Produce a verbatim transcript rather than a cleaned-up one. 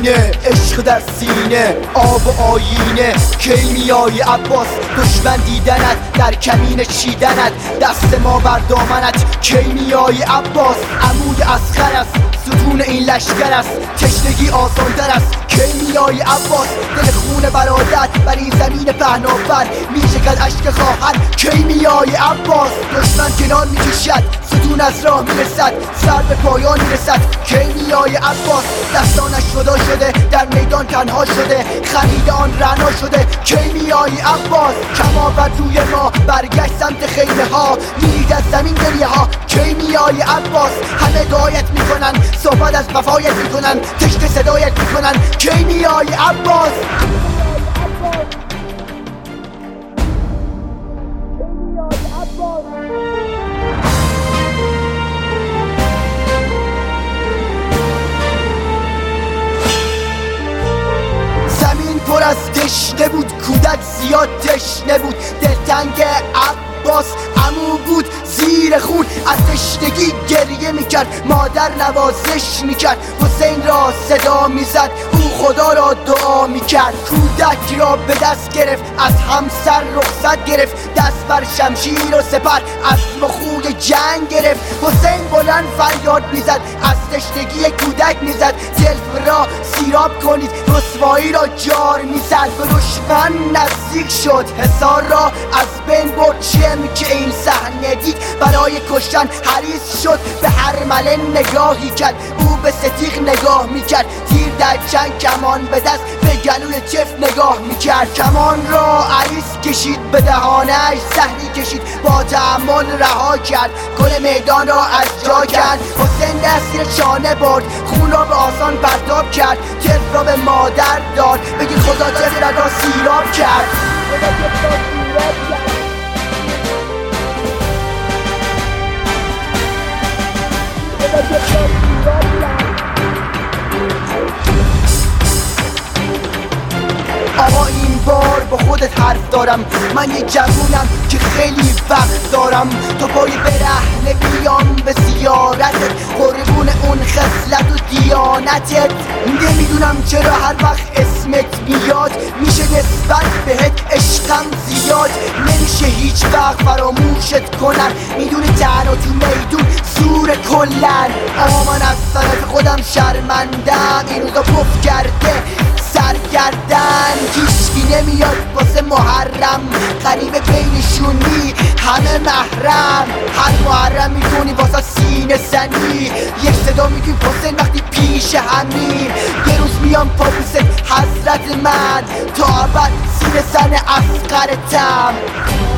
دیوونه، عشق در سینه، آب و آینه. کی میای عباس دشمن دیدنت، در کمین چیدنت، دست ما بر دامنت. کی میای عباس عموی اصغر است، ستون این لشکر است، تشنگی آسان‌تر است. کی میای عباس دل خون برادر بر این زمین پهناور میشکد اشک خواهر. کی میای عباس دشمن کنار میکشد، ستون از راه میرسد، سر به پایان میرسد. کی میای عباس دستانش جدا شده، در میدان تنها شده، خرید آن رعنا شده. کی میای عباس کما بر روی ما برگشت سمت خیمه ها، میرید از زمین گریه ها. کی میای عباس همه دعایت میکنن، صحبت از وفایت میکنن، تشت صدایت میکنن. کی میای عباس؟ زمین پر از تشنه بود، کودک زیاد تشنه بود، دلتنگ عباس عمو بود زیر خون، از تشنگی گریه میکرد، مادر نوازش میکرد، حسین را صدا میزد، او خدا را دعا میکرد. کودک را به دست گرفت، از همسر رخصت گرفت، دست بر شمشیر و سپر اسم و خوی جنگ گرفت. حسین بلند فریاد میزد، از تشنگی کودک میزد، جلف را سیراب کنید، رسوایی را جار میزد. به دشمن نزدیک شد، حصار را از بین برد. چم که این صحنه دید برای کشتن حریص شد، به هر مله نگاهی کرد، او به ستیغ نگاه میکرد، تیر در چنگ کمان به دست، به گلوی چف نگاه میکرد. کمان را عریض کشید، به دهانش زهری کشید، با تحمل رها کرد، گل میدان را از جا کرد. حسین دست چانه برد، خون را به آسان پرتاب کرد، طفل را به مادر داد، بگید خدا طفل را سیراب کرد. آقا این بار با خودت حرف دارم، من یه جوونم که خیلی وقت دارم، تو پای برهنه بیام به زیارتت، قربون اون خصلت و دیانتت. نمیدونم چرا هر وقت اسمت میاد میشه نسبت بهت عشقم زیاد، نمیشه هیچ وقت فراموشت کنم، میدونی تنها تو میدون زور کلن. اما من از طرف خودم شرمندم، این روزا پف کرده سرگردن، هیچکی نمیاد واسه محرم، غریبه بینشونی همه محرم، هر محرم میتونی واسه سینه زنی، یک صدا میگیم حسین وقتی پیش همین، یه روز میام پاپوست حضرت من، تا ابد سینه زن اصغرتم.